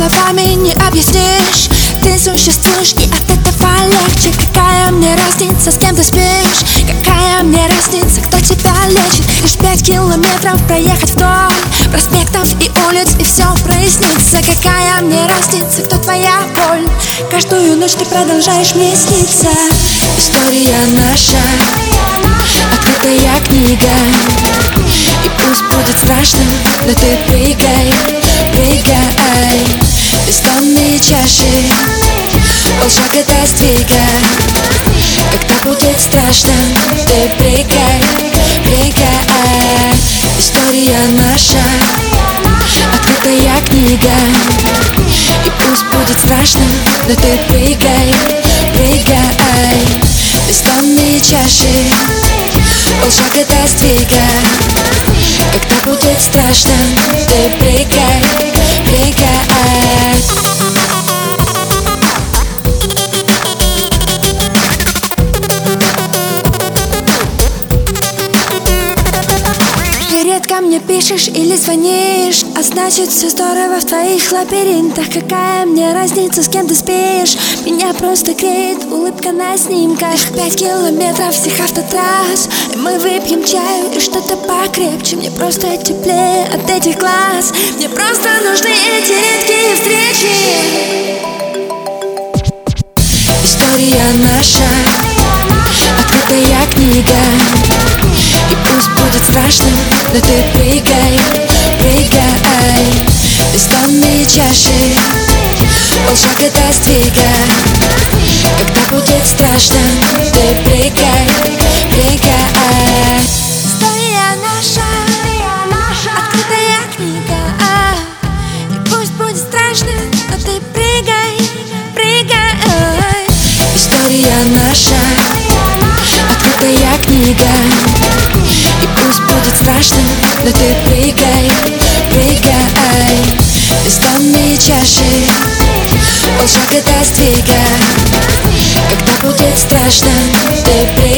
словами не объяснишь. Ты существуешь, и от этого легче. Какая мне разница, с кем ты спишь? Какая мне разница, кто тебя лечит? Лишь 5 километров проехать вдоль проспектов и улиц, и все прояснится. Какая мне разница, кто твоя боль? Каждую ночь ты продолжаешь мне сниться. История наша, открытая книга. И пусть будет страшно, но ты прыгай, прыгай. Бетонные чаши, полшага до сдвига. Когда будет страшно, ты прыгай, прыгай. История наша, открытая книга. И пусть будет страшно, но ты прыгай, прыгай. Бетонные чаши, полшага до сдвига. Когда будет страшно, ты прыгай, прыгай. Ты редко мне пишешь или звонишь, а значит все здорово в твоих лабиринтах. Какая мне разница, с кем ты спишь? Меня просто греет улыбка на снимках. 5 километров всех автотрасс, и мы выпьем чаю и что-то покрепче. Мне просто теплее от этих глаз. Мне просто нужны эти редкие встречи. История наша, открытая книга. И пусть будет страшно, но ты прыгай, прыгай. Бетонные чаши, полшага до сдвига. Когда будет страшно, ты прыгай, прыгай. История наша, открытая книга. И пусть будет страшно, но ты прыгай, прыгай. История наша, открытая книга. И пусть будет страшно, но ты прыгай, прыгай. Бетонные чаши, полшага до сдвига. Когда будет страшно, ты прыгай.